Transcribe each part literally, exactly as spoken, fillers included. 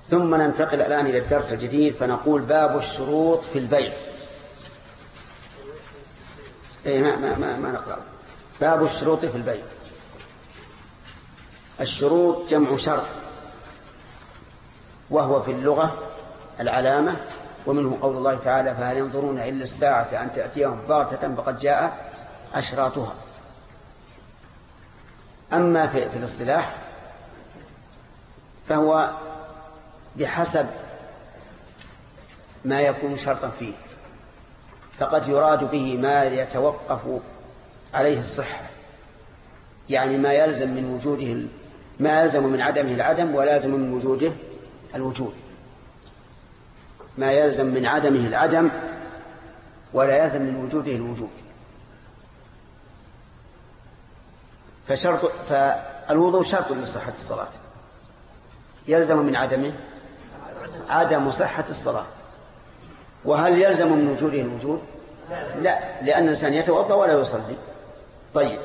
ثم ننتقل الآن إلى الدرس الجديد فنقول باب الشروط في البيع. إيه ما, ما, ما, ما نقرأ. باب الشروط في البيع. الشروط جمع شرط، وهو في اللغة العلامة، ومنه قول الله تعالى فهل ينظرون إلا الساعة أن تأتيهم بغتة فقد جاء أشراطها. أما في, في الاصطلاح فهو بحسب ما يكون شرطا فيه، فقد يراد به ما يتوقف عليه الصحة، يعني ما يلزم من وجوده ما يلزم من عدمه العدم ولا يلزم من وجوده الوجود، ما يلزم من عدمه العدم ولا يلزم من وجوده الوجود. فشرط فالوضوء شرط لصحة الصلاة، يلزم من عدمه عدم صحة الصلاة. وهل يلزم من وجوده الوجود؟ لا، لأن الإنسان يتوضأ ولا يصلي. طيب،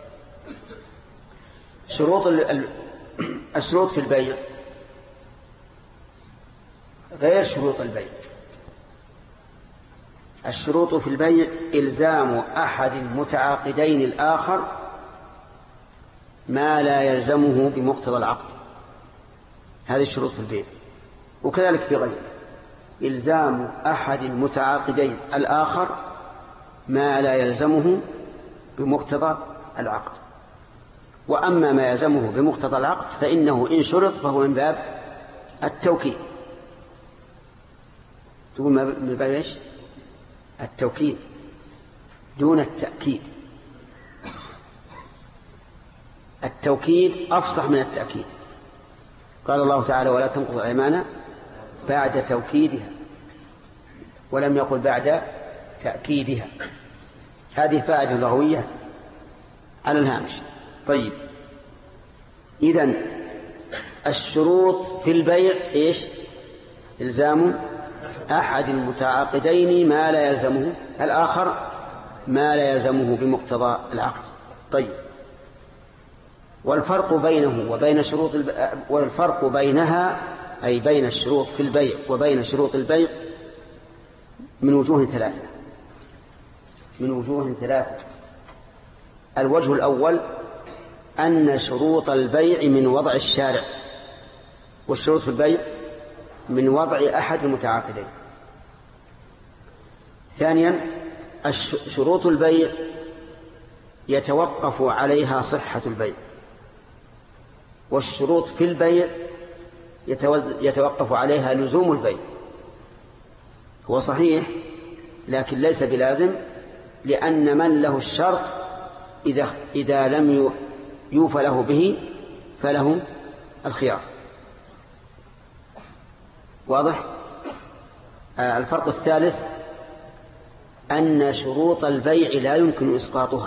شروط الشروط في البيع غير شروط البيع. الشروط في البيع إلزام أحد المتعاقدين الآخر ما لا يلزمه بمقتضى العقد، هذه الشروط في البيع. وكذلك في غيره، إلزام أحد المتعاقدين الآخر ما لا يلزمه بمقتضى العقد. وأما ما يلزمه بمقتضى العقد فإنه إن شرط فهو من باب التوكيد. تقول من باب إيش؟ التوكيد دون التأكيد. التوكيد أفصح من التأكيد. قال الله تعالى ولا تنقضوا الأيمان بعد توكيدها، ولم يقل بعد تأكيدها. هذه فائدة لغوية على الهامش. طيب، إذن الشروط في البيع إيش؟ إلزام أحد المتعاقدين ما لا يلزمه الآخر ما لا يلزمه بمقتضى العقد. طيب، والفرق بينه وبين شروط الب... والفرق بينها أي بين الشروط في البيع وبين شروط البيع من وجوه ثلاثة من وجوه ثلاثة الوجه الأول أن شروط البيع من وضع الشارع، والشروط في البيع من وضع أحد المتعاقدين. ثانيا، شروط البيع يتوقف عليها صحة البيع، والشروط في البيع يتوقف عليها لزوم البيع. هو صحيح لكن ليس بلازم، لأن من له الشرط إذا, إذا لم يوفى له به فله الخيار. واضح؟ آه الفرق الثالث أن شروط البيع لا يمكن إسقاطها،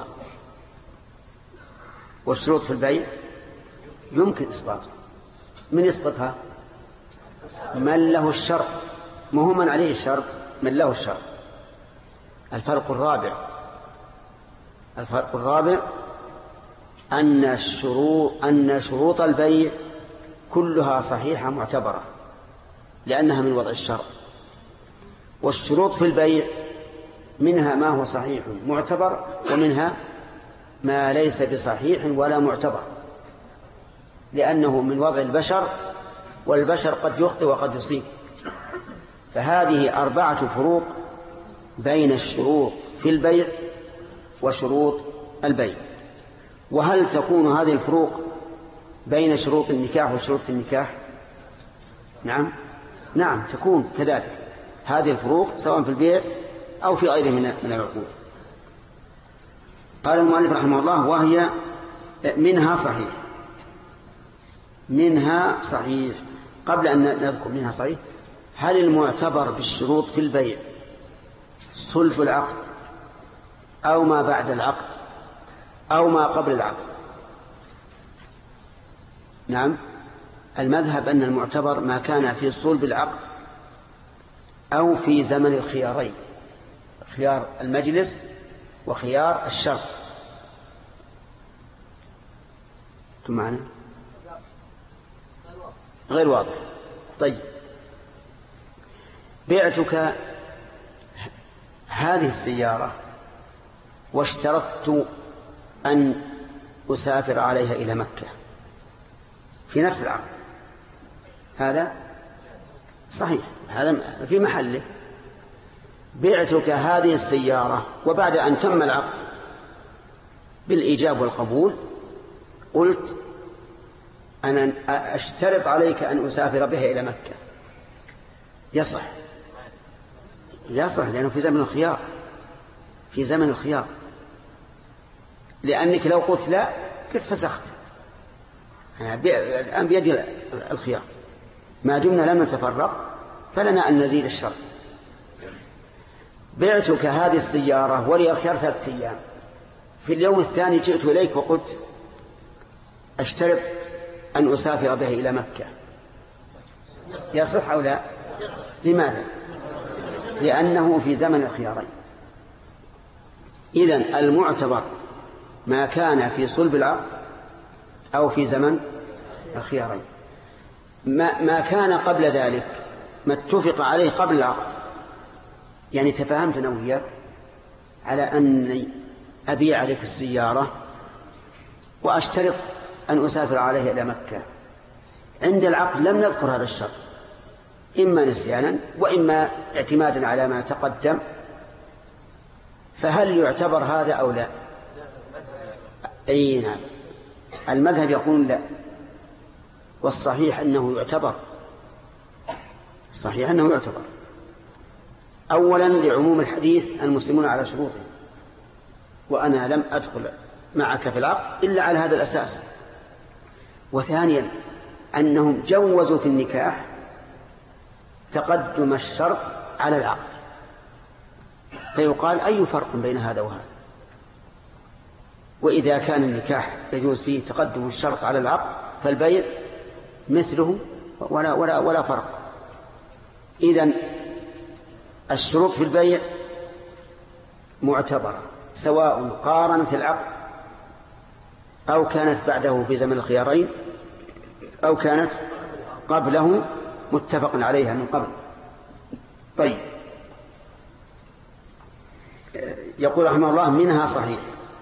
والشروط في البيع يمكن إسقاطها. من يسقطها؟ من له الشرط، ما هو من عليه الشرط، من له الشرط. الفرق الرابع الفرق الرابع أن الشروط أن شروط البيع كلها صحيحة معتبرة لأنها من وضع الشرط، والشروط في البيع منها ما هو صحيح معتبر ومنها ما ليس بصحيح ولا معتبر، لأنه من وضع البشر، والبشر قد يخطئ وقد يصيب. فهذه أربعة فروق بين الشروط في البيع وشروط البيع. وهل تكون هذه الفروق بين شروط النكاح وشروط النكاح؟ نعم نعم تكون كذلك هذه الفروق سواء في البيع أو في غيره من العقود. قال المؤلف رحمه الله وهي منها صحيح منها صحيح قبل أن نذكر منها صحيح، هل المعتبر بالشروط في البيع صلح العقد أو ما بعد العقد أو ما قبل العقد؟ نعم، المذهب أن المعتبر ما كان في صلب العقد أو في زمن الخيارين، خيار المجلس وخيار الشرط. ثم معنا غير واضح. طيب بعتك هذه السيارة واشترطت أن أسافر عليها إلى مكة في نفس العقد، هذا صحيح، هذا في محله. بعتك هذه السيارة وبعد أن تم العقد بالإيجاب والقبول قلت أنا أشترط عليك أن أسافر بها إلى مكة، يصح يصح لأنه في زمن الخيار، في زمن الخيار، لأنك لو قلت لا كنت فسخت. الآن بيد الخيار، ما دمنا لم نتفرق فلنا أن نزيد الشرط. بعتك هذه السيارة ولي الخيار ثلاثة أيام، في اليوم الثاني جئت إليك وقلت أشترط أن أسافر بها إلى مكة، يصح أو لا؟ لماذا؟ لأنه في زمن الخيارين. إذن المعتبر ما كان في صلب العقد أو في زمن الخيارين. ما, ما كان قبل ذلك ما اتفق عليه قبل العقد، يعني تفاهمت أنا وياك على أني أبيع عليك السيارة وأشترط أن أسافر عليها إلى مكة، عند العقد لم نذكر هذا الشرط، إما نسيانا وإما اعتمادا على ما تقدم، فهل يعتبر هذا أو لا؟ أي نعم، المذهب يقول لا، والصحيح أنه يعتبر، صحيح أنه يعتبر. أولا لعموم الحديث المسلمون على شروطهم، وأنا لم أدخل معك في العقد إلا على هذا الأساس. وثانيا أنهم جوزوا في النكاح تقدم الشرط على العقد، فيقال أي فرق بين هذا وهذا؟ وإذا كان النكاح يجوز فيه تقدم الشرط على العقد فالبيع مثله ولا, ولا, ولا فرق. إذن الشروط في البيع معتبرة سواء قارنت العقد أو كانت بعده في زمن الخيارين أو كانت قبله متفق عليها من قبل. طيب يقول رحمه الله منها صحيح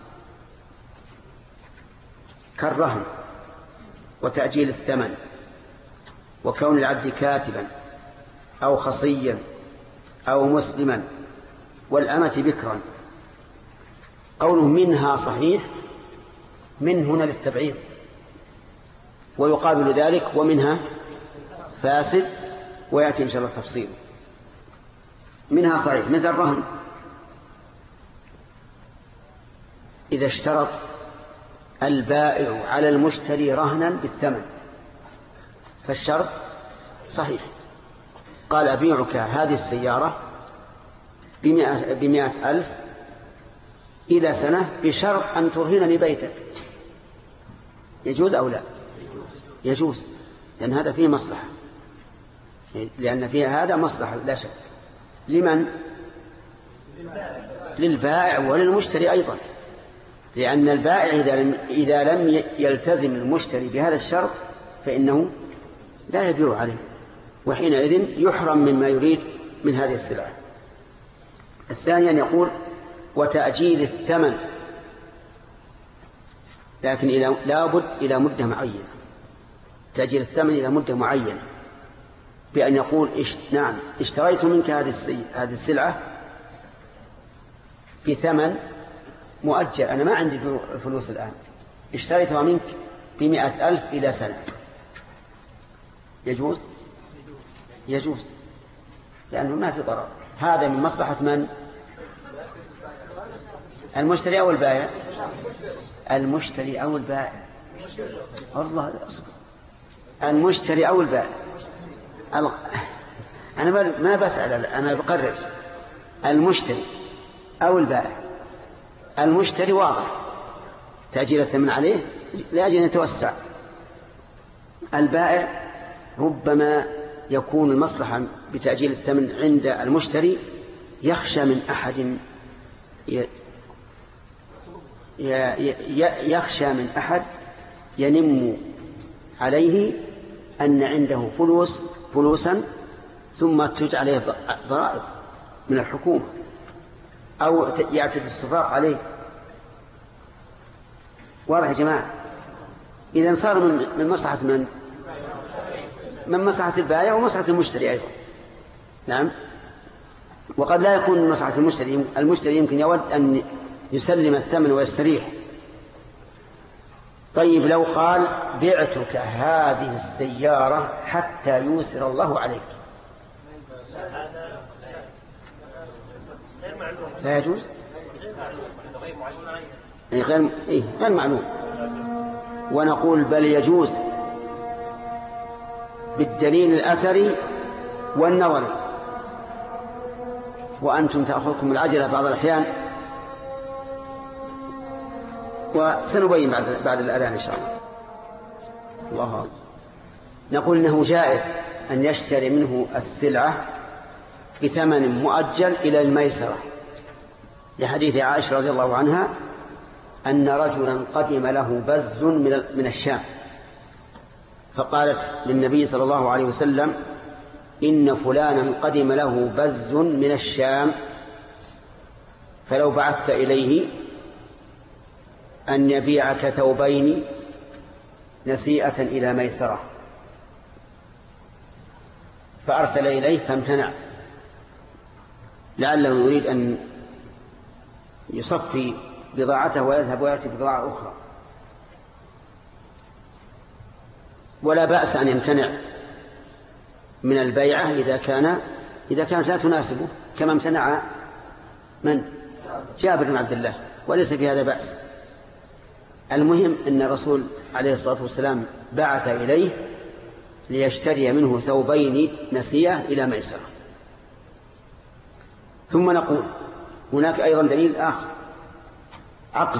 كالرهن وتأجيل الثمن وكون العبد كاتبا أو خصيا أو مسلما والأمة بكرا. قوله منها صحيح، من هنا للتبعيض، ويقابل ذلك ومنها فاسد، ويأتي إن شاء الله التفصيل. منها صحيح مثل الرهن، إذا اشترط البائع على المشتري رهنا بالثمن فالشرط صحيح، قال أبيعك هذه السيارة بمئة, بمئة ألف إلى سنة بشرط أن ترهنني بيتك، يجوز أو لا؟ يجوز، لأن هذا فيه مصلحة، لأن فيه هذا مصلحة لا شك. لمن؟ للبائع وللمشتري أيضا، لأن البائع إذا لم, إذا لم يلتزم المشتري بهذا الشرط فإنه لا يبيع عليه، وحينئذ يحرم مما يريد من هذه السلعة. الثانيا يقول وتأجيل الثمن، لكن إلى لابد إلى مدة معينة، تأجيل الثمن إلى مدة معينة، بأن يقول إش... نعم اشتريت منك هذه السلعة بثمن مؤجل، أنا ما عندي فلوس الآن، اشتريتها منك بمئة ألف إلى سنة، يجوز؟ يجوز، لأنه ما في ضرر. هذا من مصلحة من؟ المشتري أو البائع؟ المشتري أو البائع، والله المشتري أو البائع. أنا ما بسأل، أنا بقرر المشتري أو البائع. المشتري واضح تأجيل الثمن عليه لأجل أن يتوسع، البائع ربما يكون المصلحة بتأجيل الثمن عند المشتري يخشى من أحد يخشى من أحد ينم عليه أن عنده فلوس فلوسا ثم تجعل عليه ضرائب من الحكومة أو يعتد الصفاق عليه. واضح يا جماعة؟ إذا صار من من مصلحة من من مصلحة البائع ومصلحة المشتري أيضا. نعم. وقد لا يكون من مصلحة المشتري، المشتري يمكن يود أن يسلم الثمن ويستريح. طيب لو قال بعتك هذه السيارة حتى يوسر الله عليك، لا يجوز؟ يعني غير إيه غير معلوم. ونقول بل يجوز بالدليل الأثري والنظري. وأنتم تأخذكم العجلة بعض الأحيان، وسنبين بعد بعد الأذان إن شاء الله. الله أكبر. نقول إنه جائز أن يشتري منه السلعة بثمن مؤجل إلى الميسرة، لحديث عائشة رضي الله عنها أن رجلا قدم له بز من الشام، فقالت للنبي صلى الله عليه وسلم إن فلانا قدم له بز من الشام فلو بعثت إليه أن يبيعك ثوبين نسيئة إلى ميسرة، فأرسل إليه فامتنع لعله يريد أن يصفي بضاعته ويذهب ويأتي بضاعة أخرى. ولا بأس أن يمتنع من البيعة إذا كان إذا كانت لا تناسبه، كما امتنع من جابر بن عبد الله، وليس في هذا بأس. المهم أن الرسول عليه الصلاة والسلام بعث إليه ليشتري منه ثوبين نسيئة إلى ميسرة. ثم نقول هناك أيضا دليل آخر عقل،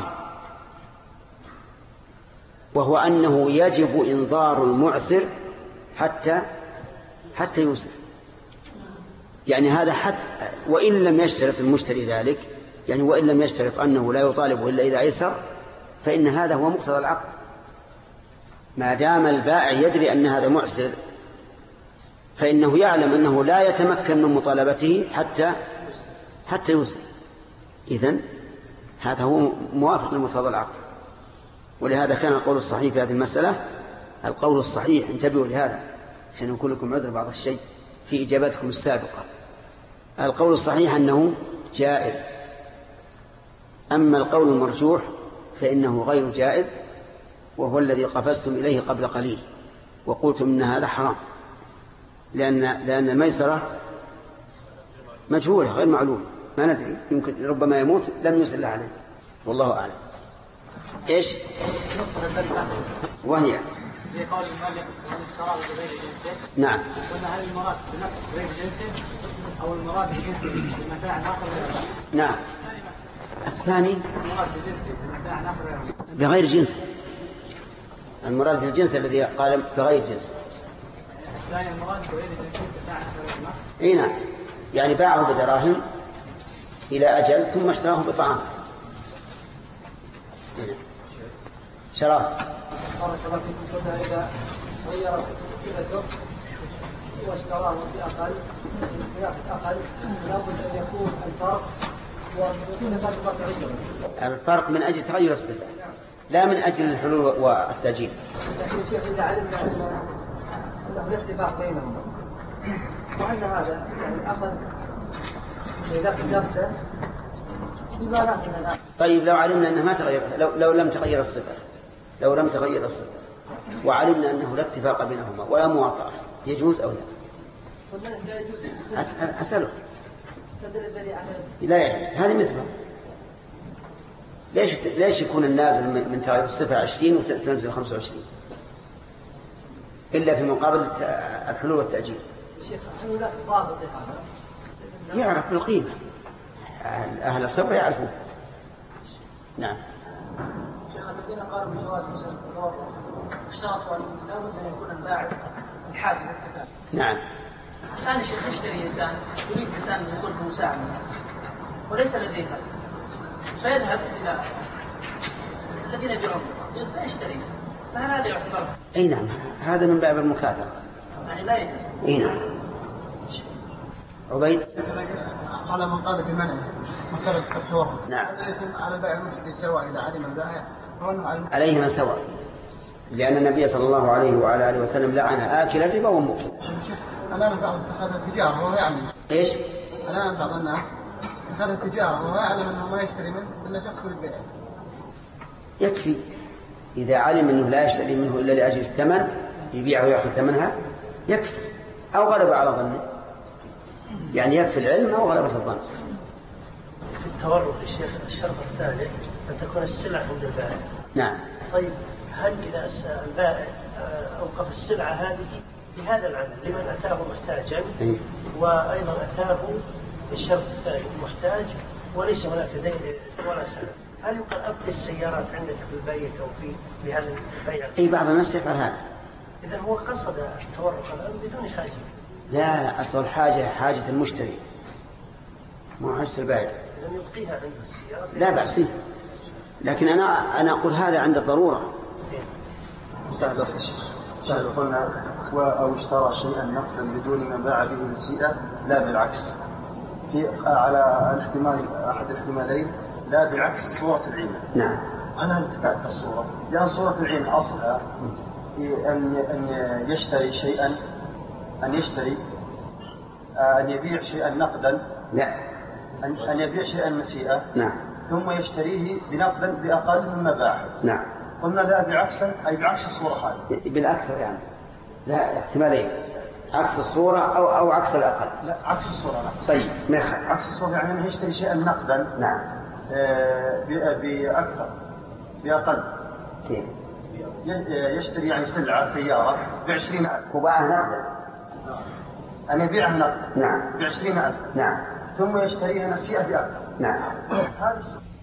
وهو أنه يجب إنظار المعسر حتى حتى يوسر. يعني هذا حتى وإن لم يشترط المشتري ذلك، يعني وإن لم يشترط أنه لا يطالبه إلا إذا أيسر، فإن هذا هو مقتضى العقد. ما دام البائع يدري أن هذا معسر فإنه يعلم أنه لا يتمكن من مطالبته حتى حتى يوسر. إذن هذا هو موافق لمقتضى العقد. ولهذا كان القول الصحيح في هذه المسألة القول الصحيح، انتبهوا لهذا عشان نكون لكم عذر بعض الشيء في إجابتكم السابقة. القول الصحيح أنه جائز، أما القول المرجوح فإنه غير جائز، وهو الذي قفزتم إليه قبل قليل وقلتم إن هذا حرام، لأن لأن الميسرة مجهولة غير معلوم، ما ندري، يمكن ربما يموت لم يسل عليه، والله أعلم. إيش وهي في قول المؤلف ومن اشترى بغير جنسه؟ نعم. قلنا هل المراد بنفس غير جنسه أو المراد بجنسه بمتاع آخر؟ نعم. الثاني المراد بجنسه بمتاع آخر بغير جنس، المراد بالجنس الذي قال بغير جنس. الثاني المراد بغير جنسه بمتاع آخر. اي نعم، يعني باعه بدراهم إلى أجل ثم اشتراه بطعام. شراب. إذا غير كذا واشتراه بأقل أقل لابد أن يكون الفرق الفرق من أجل تغير الصفة لا من أجل الحلول والتأجيل. لكن الشيخ إذا علمنا أنه الاتفاق بينهم وأن هذا يعني أخذ إذا قدرته بما لا من. طيب لو علمنا أنه ما تغير، لو, لو لم تغير الصفة لو لم تغير الصفة وعلمنا أنه لا اتفاق بينهما ولا مواطأة، يجوز أو لا؟ أسأله. لا يعني هذه نسبة. ليش ليش يكون النازل من تغير الصفة عشرين وتنزل خمسة وعشرين إلا في مقابل الحلول والتأجيل؟ يعرف القيمة، أهل الصبر يعرفون. نعم. الذين قالوا بجواز اشترطوا لابد ان يكون الباعث الحاج للاتفاق. نعم. الآن الشيخ يشتري إنسان يريد إنسان أن يكون مساعدا وليس لديه فيذهب إلى الذين يبيعون فيشتري، فهل هذا يعتبر؟ أي نعم، هذا من باب المكافأة. يعني لا يجوز. إيه نعم. عبيد على من قال بمنع مسألة التورط. نعم. على البائع المشتري سواء إذا علم البائع عليه من سواء، لأن النبي صلى الله عليه وعلى آله وسلم لعن آكل الربا وموكل. الآن بعض اتخذ التجارة وهو يعلم. إيش؟ الآن بعض الناس اتخذ التجارة وهو يعلم أنه ما يشتري منه إلا شخص البيع. يكفي إذا علم أنه لا يشتري منه إلا لأجل الثمن يبيعه ويأخذ ثمنها يكفي، أو غلب على ظنه، يعني يكفي العلم أو غلبة الظن. في التورط الشيخ الشرط الثالث أن تكون السلعة عند البائع. نعم. طيب هل إذا البائع أوقف السلعة هذه بهذا العمل لمن أتاه محتاجا أيه. وأيضا أتاه الشرط الثاني محتاج وليس هناك دين ولا سلم، هل يقال أبقي السيارات عندك في البيت أو في بهذا البيع؟ أي بعض الناس يفعل هذا. إذا هو قصد التورط الآن بدون حاجة. لا، أصل الحاجة حاجة المشتري مو حاجة البائع. إذا يلقيها عنده السيارات. لا بأس فيه، لكن أنا أنا أقول هذا عند الضرورة. سهل سهل قلنا أو اشترى شيئا نقدا بدون ما باع به نسيئة، لا بالعكس. في على الاحتمال أحد الاحتمالين، لا بعكس صورة العين. نعم. أنا التفات الصورة، لأن صورة العين أصلها أن أن يشتري شيئا، أن يشتري أن يبيع شيئا نقدا. لا. أن أن يبيع شيئا نسيئة. نعم. ثم يشتريه بنقدا بأقل مما باعه. نعم. قلنا لا بعكس، أي بعكس الصورة هذه. بالأكثر يعني. لا احتمالين، عكس الصورة أو أو عكس الأقل. لا عكس الصورة. لا. طيب ما يخالف. عكس الصورة يعني أنه يشتري شيئا نقدا. نعم. آه بأكثر بأقل. كيف؟ يشتري يعني سلعة سيارة بعشرين ألف. وباعها نقدا. أن يبيعها نقدا. نعم. بعشرين ألف. نعم. ثم يشتريها نسيئة بأكثر. نعم. هذا